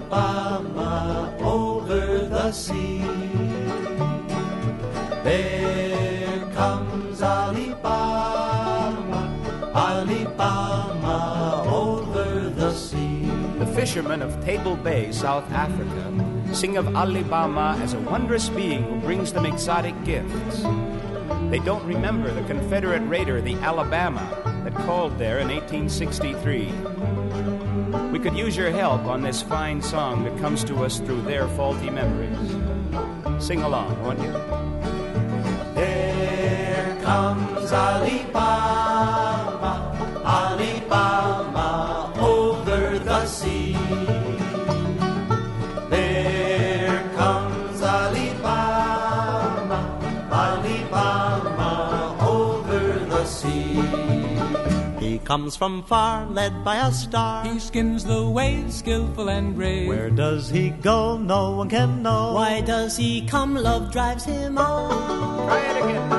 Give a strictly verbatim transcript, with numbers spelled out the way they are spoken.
Alabama, over the sea. There comes Alabama, Alabama, over the sea. The fishermen of Table Bay, South Africa, sing of Alabama as a wondrous being who brings them exotic gifts. They don't remember the Confederate raider, the Alabama, that called there in eighteen sixty-three. We could use your help on this fine song that comes to us through their faulty memories. Sing along, won't you? There comes Alabama, Alabama, over the sea. There comes Alabama, Alabama, over the sea. He comes from far, led by a star. He skims the waves, skillful and brave. Where does he go? No one can know. Why does he come? Love drives him on. Try it again.